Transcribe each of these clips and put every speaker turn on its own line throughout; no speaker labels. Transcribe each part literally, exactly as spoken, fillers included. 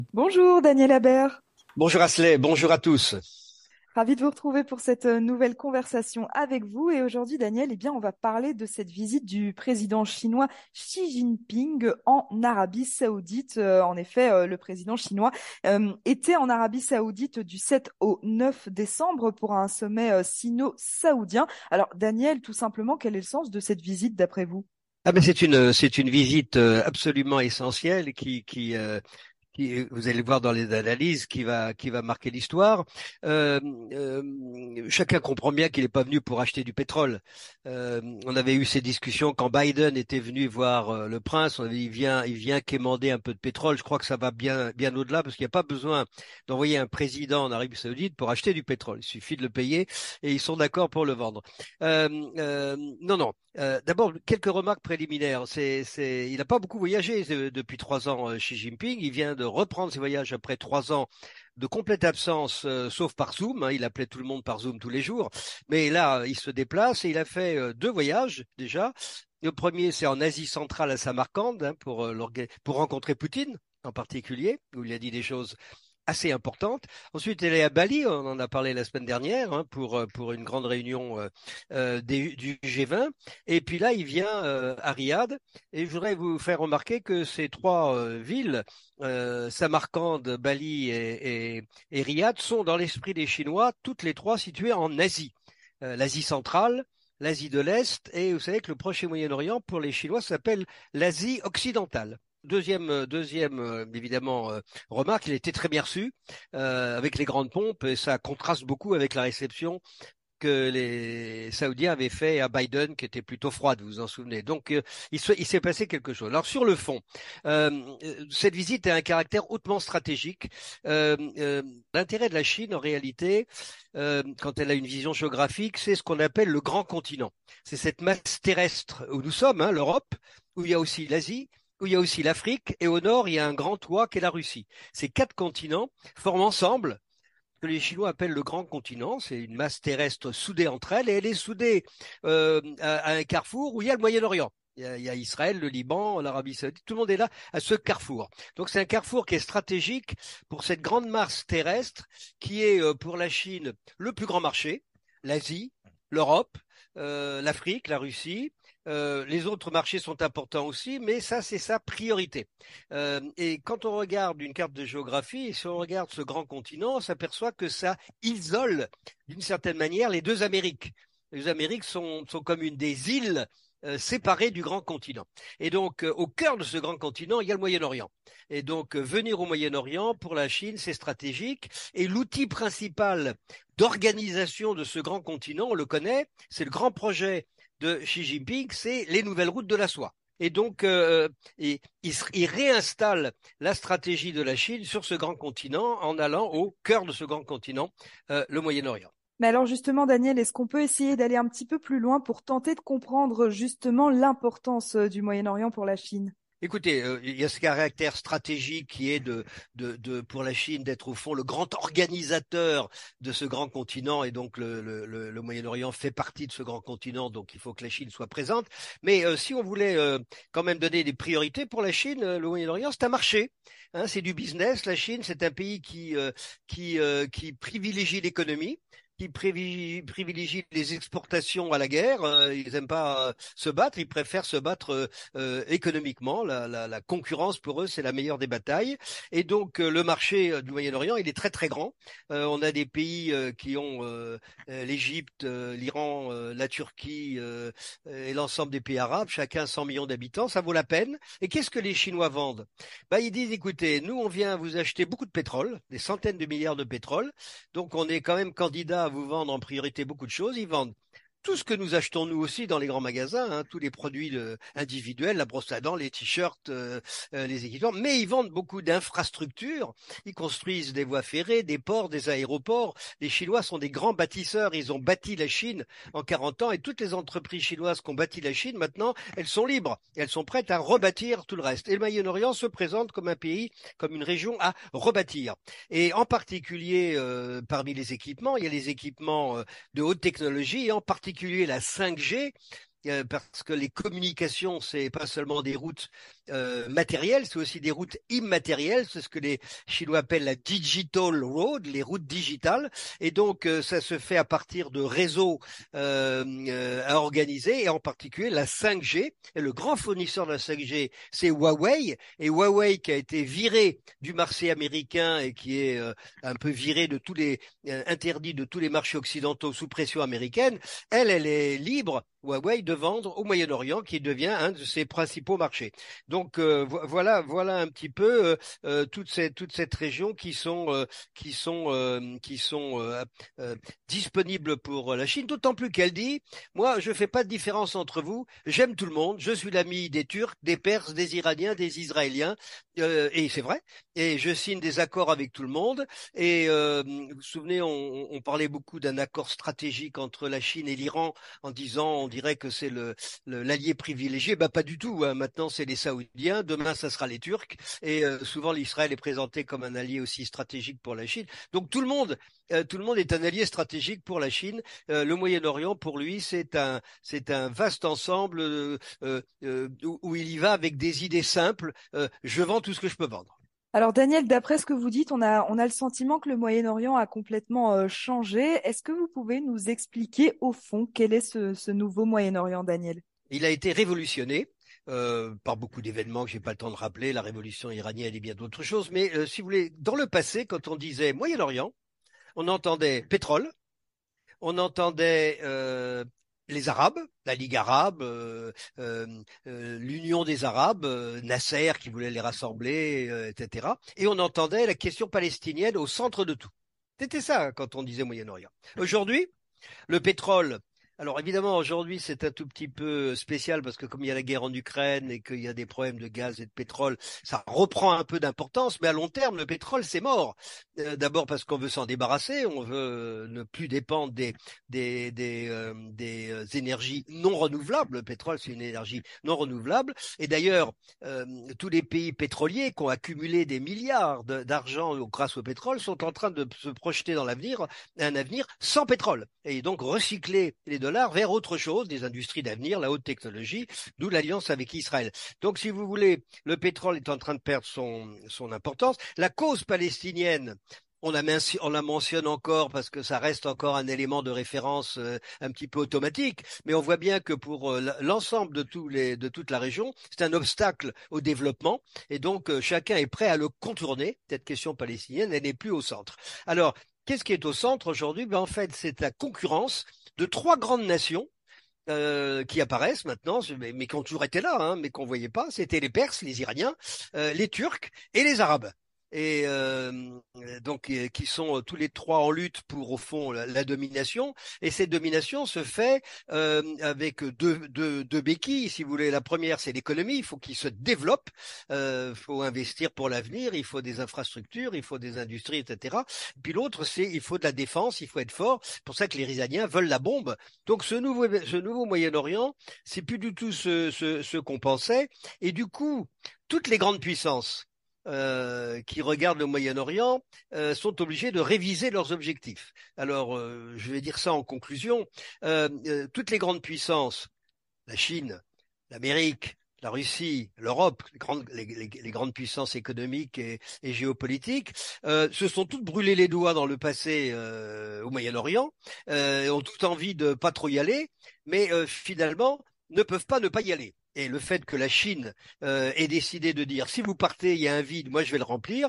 Bonjour Daniel Habert,
Bonjour Asley, bonjour à tous.
ravi de vous retrouver pour cette euh, nouvelle conversation avec vous. Et aujourd'hui, Daniel, eh bien, on va parler de cette visite du président chinois Xi Jinping en Arabie Saoudite. Euh, en effet, euh, le président chinois euh, était en Arabie Saoudite du sept au neuf décembre pour un sommet euh, sino-saoudien. Alors, Daniel, tout simplement, quel est le sens de cette visite d'après vous?
Ah ben c'est une c'est une visite euh, absolument essentielle qui qui euh, qui, vous allez le voir dans les analyses, qui va, qui va marquer l'histoire. Euh, euh, chacun comprend bien qu'il n'est pas venu pour acheter du pétrole. Euh, on avait eu ces discussions quand Biden était venu voir euh, le prince. On avait dit, il vient, il vient quémander un peu de pétrole. Je crois que ça va bien, bien au-delà parce qu'il n'y a pas besoin d'envoyer un président en Arabie Saoudite pour acheter du pétrole. Il suffit de le payer et ils sont d'accord pour le vendre. Euh, euh, non, non. Euh, d'abord, quelques remarques préliminaires. C'est, c'est, il n'a pas beaucoup voyagé euh, depuis trois ans, euh, Xi Jinping. Il vient de reprendre ses voyages après trois ans de complète absence, euh, sauf par Zoom. Hein. Il appelait tout le monde par Zoom tous les jours. Mais là, il se déplace et il a fait euh, deux voyages déjà. Le premier, c'est en Asie centrale à Samarcande hein, pour, euh, pour rencontrer Poutine en particulier, où il a dit des choses assez importante. Ensuite, elle est à Bali, on en a parlé la semaine dernière, hein, pour, euh, pour une grande réunion euh, euh, des- du G vingt. Et puis là, il vient euh, à Riyad. Et je voudrais vous faire remarquer que ces trois euh, villes, euh, Samarcande, Bali et, et, et Riyad, sont dans l'esprit des Chinois, toutes les trois situées en Asie. Euh, L'Asie centrale, l'Asie de l'Est, et vous savez que le Proche et Moyen-Orient, pour les Chinois, s'appelle l'Asie occidentale. Deuxième, euh, deuxième euh, évidemment, euh, remarque, il était très bien reçu euh, avec les grandes pompes et ça contraste beaucoup avec la réception que les Saoudiens avaient fait à Biden, qui était plutôt froide, vous vous en souvenez. Donc, euh, il, se- il s'est passé quelque chose. Alors, sur le fond, euh, euh, cette visite a un caractère hautement stratégique. Euh, euh, L'intérêt de la Chine, en réalité, euh, quand elle a une vision géographique, c'est ce qu'on appelle le grand continent. C'est cette masse terrestre où nous sommes, hein, l'Europe, où il y a aussi l'Asie, où il y a aussi l'Afrique, et au nord, il y a un grand toit qui est la Russie. Ces quatre continents forment ensemble que les Chinois appellent le grand continent. C'est une masse terrestre soudée entre elles et elle est soudée euh, à, à un carrefour où il y a le Moyen-Orient. Il y, a, il y a Israël, le Liban, l'Arabie Saoudite, tout le monde est là à ce carrefour. Donc c'est un carrefour qui est stratégique pour cette grande masse terrestre qui est euh, pour la Chine le plus grand marché, l'Asie, l'Europe, euh, l'Afrique, la Russie. Euh, les autres marchés sont importants aussi, mais ça c'est sa priorité. Euh, et quand on regarde une carte de géographie, et si on regarde ce grand continent, on s'aperçoit que ça isole d'une certaine manière les deux Amériques. Les Amériques sont, sont comme une des îles euh, séparées du grand continent. Et donc, euh, au cœur de ce grand continent, il y a le Moyen-Orient. Et donc, euh, venir au Moyen-Orient, pour la Chine, c'est stratégique. Et l'outil principal d'organisation de ce grand continent, on le connaît, c'est le grand projet de Xi Jinping, c'est les nouvelles routes de la soie. Et donc, euh, il, il, il réinstalle la stratégie de la Chine sur ce grand continent en allant au cœur de ce grand continent, euh, le Moyen-Orient.
Mais alors justement, Daniel, est-ce qu'on peut essayer d'aller un petit peu plus loin pour tenter de comprendre justement l'importance euh, du Moyen-Orient pour la Chine?
Écoutez, euh, il y a ce caractère stratégique qui est de, de, de pour la Chine d'être au fond le grand organisateur de ce grand continent et donc le, le, le, le Moyen-Orient fait partie de ce grand continent, donc il faut que la Chine soit présente. Mais euh, si on voulait euh, quand même donner des priorités pour la Chine, euh, le Moyen-Orient c'est un marché, hein, c'est du business. La Chine c'est un pays qui euh, qui euh, qui privilégie l'économie, qui privilégie, privilégie les exportations à la guerre. Euh, ils n'aiment pas euh, se battre, ils préfèrent se battre euh, euh, économiquement. La, la, la, concurrence pour eux, c'est la meilleure des batailles. Et donc, euh, le marché euh, du Moyen-Orient, il est très très grand. Euh, on a des pays euh, qui ont euh, euh, l'Égypte, euh, l'Iran, euh, la Turquie euh, et l'ensemble des pays arabes, chacun cent millions d'habitants. Ça vaut la peine. Et qu'est-ce que les Chinois vendent? Bah, ils disent, écoutez, nous, on vient vous acheter beaucoup de pétrole, des centaines de milliards de pétrole. Donc, on est quand même candidat à vous vendre en priorité beaucoup de choses. Ils vendent tout ce que nous achetons nous aussi dans les grands magasins, hein, tous les produits de, individuels, la brosse à dents, les t-shirts, euh, euh, les équipements, mais ils vendent beaucoup d'infrastructures. Ils construisent des voies ferrées, des ports, des aéroports. Les Chinois sont des grands bâtisseurs. Ils ont bâti la Chine en quarante ans et toutes les entreprises chinoises qui ont bâti la Chine, maintenant, elles sont libres. Elles sont prêtes à rebâtir tout le reste. Et le Moyen-Orient se présente comme un pays, comme une région à rebâtir. Et en particulier, euh, parmi les équipements, il y a les équipements euh, de haute technologie et en particulier la cinq G euh, parce que les communications, c'est pas seulement des routes euh, matérielles, c'est aussi des routes immatérielles, c'est ce que les Chinois appellent la digital road, les routes digitales, et donc euh, ça se fait à partir de réseaux euh, euh, à organiser, et en particulier la cinq G, et le grand fournisseur de la cinq G, c'est Huawei, et Huawei qui a été viré du marché américain et qui est euh, un peu viré de tous les, euh, interdit de tous les marchés occidentaux sous pression américaine, elle, elle est libre, Huawei, de vendre au Moyen-Orient, qui devient un de ses principaux marchés. Donc euh, vo- voilà, voilà un petit peu euh, euh, toute cette toute cette région qui sont euh, qui sont euh, qui sont euh, euh, disponibles pour la Chine. D'autant plus qu'elle dit, moi, je fais pas de différence entre vous. J'aime tout le monde. Je suis l'ami des Turcs, des Perses, des Iraniens, des Israéliens, euh, et c'est vrai. Et je signe des accords avec tout le monde. Et euh, vous vous souvenez, on, on parlait beaucoup d'un accord stratégique entre la Chine et l'Iran en disant, on dirait que c'est le, le- l'allié privilégié. Bah pas du tout, hein. Maintenant, c'est les Saoudiens. Demain, ça sera les Turcs. Et euh, souvent, l'Israël est présenté comme un allié aussi stratégique pour la Chine. Donc tout le monde, euh, tout le monde est un allié stratégique pour la Chine. Euh, le Moyen-Orient, pour lui, c'est un, c'est un vaste ensemble euh, euh, euh, où, où il y va avec des idées simples. Euh, je vends tout ce que je peux vendre.
Alors Daniel, d'après ce que vous dites, on a, on a le sentiment que le Moyen-Orient a complètement euh, changé. Est-ce que vous pouvez nous expliquer au fond quel est ce, ce nouveau Moyen-Orient, Daniel?
Il a été révolutionné euh, par beaucoup d'événements que j'ai pas le temps de rappeler, la révolution iranienne et bien d'autres choses. Mais euh, si vous voulez, dans le passé, quand on disait Moyen-Orient, on entendait pétrole, on entendait euh, les Arabes, la Ligue arabe, euh, euh, euh, l'Union des Arabes, euh, Nasser qui voulait les rassembler, euh, et cetera. Et on entendait la question palestinienne au centre de tout. C'était ça quand on disait Moyen-Orient. Aujourd'hui, le pétrole. Alors évidemment, aujourd'hui, c'est un tout petit peu spécial parce que comme il y a la guerre en Ukraine et qu'il y a des problèmes de gaz et de pétrole, ça reprend un peu d'importance. Mais à long terme, le pétrole, c'est mort. Euh, D'abord parce qu'on veut s'en débarrasser, on veut euh, ne plus dépendre des des des, euh, des euh, énergies non renouvelables. Le pétrole, c'est une énergie non renouvelable. Et d'ailleurs, euh, tous les pays pétroliers qui ont accumulé des milliards de- d'argent grâce au pétrole sont en train de se projeter dans l'avenir, un avenir sans pétrole. Et donc recycler les dollars vers autre chose, des industries d'avenir, la haute technologie, d'où l'alliance avec Israël. Donc si vous voulez, le pétrole est en train de perdre son, son importance. La cause palestinienne, on la, on la mentionne encore parce que ça reste encore un élément de référence euh, un petit peu automatique, mais on voit bien que pour euh, l'ensemble de, tous les, de toute la région, c'est un obstacle au développement, et donc euh, chacun est prêt à le contourner. Cette question palestinienne, elle n'est plus au centre. Alors, qu'est-ce qui est au centre aujourd'hui? Ben, en fait, c'est la concurrence de trois grandes nations euh, qui apparaissent maintenant, mais, mais qui ont toujours été là, hein, mais qu'on voyait pas. C'était les Perses, les Iraniens, euh, les Turcs et les Arabes. Et euh, donc euh, qui sont euh, tous les trois en lutte pour au fond la, la domination. Et cette domination se fait euh, avec deux, deux, deux béquilles, si vous voulez. La première, c'est l'économie. Il faut qu'il se développe. Il euh, faut investir pour l'avenir. Il faut des infrastructures. Il faut des industries, et cetera. Puis l'autre, c'est il faut de la défense. Il faut être fort. C'est pour ça que les Iraniens veulent la bombe. Donc ce nouveau, ce nouveau Moyen-Orient, c'est plus du tout ce, ce, ce qu'on pensait. Et du coup, toutes les grandes puissances euh, qui regardent le Moyen-Orient euh, sont obligées de réviser leurs objectifs. Alors, euh, je vais dire ça en conclusion. Euh, euh, toutes les grandes puissances, la Chine, l'Amérique, la Russie, l'Europe, les grandes, les, les, les grandes puissances économiques et, et géopolitiques, euh, se sont toutes brûlées les doigts dans le passé euh, au Moyen-Orient, euh, ont toutes envie de pas trop y aller, mais euh, finalement ne peuvent pas ne pas y aller. Et le fait que la Chine euh, ait décidé de dire si vous partez, il y a un vide, moi je vais le remplir,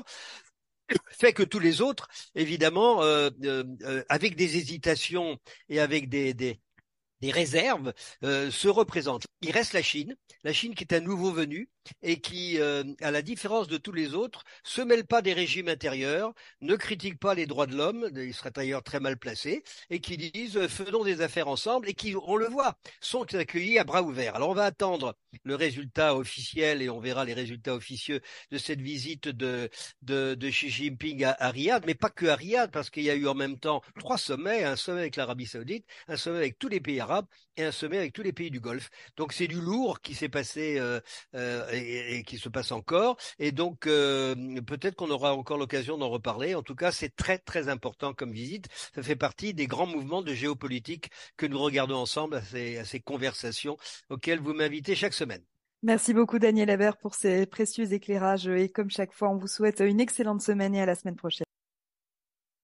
fait que tous les autres, évidemment, euh, euh, euh, avec des hésitations et avec des, des, des réserves euh, se représentent. Il reste la Chine, la Chine qui est un nouveau venu et qui, euh, à la différence de tous les autres, se mêle pas des régimes intérieurs, ne critique pas les droits de l'homme, il serait d'ailleurs très mal placé, et qui disent euh, faisons des affaires ensemble et qui, on le voit, sont accueillis à bras ouverts. Alors on va attendre le résultat officiel et on verra les résultats officieux de cette visite de, de, de Xi Jinping à, à Riyad, mais pas que à Riyad, parce qu'il y a eu en même temps trois sommets, un sommet avec l'Arabie Saoudite, un sommet avec tous les pays arabes et un sommet avec tous les pays du Golfe. Donc donc c'est du lourd qui s'est passé euh, euh, et, et qui se passe encore. Et donc euh, peut-être qu'on aura encore l'occasion d'en reparler. En tout cas, c'est très très important comme visite. Ça fait partie des grands mouvements de géopolitique que nous regardons ensemble à ces, à ces conversations auxquelles vous m'invitez chaque semaine.
Merci beaucoup, Daniel Habert, pour ces précieux éclairages. Et comme chaque fois, on vous souhaite une excellente semaine et à la semaine prochaine.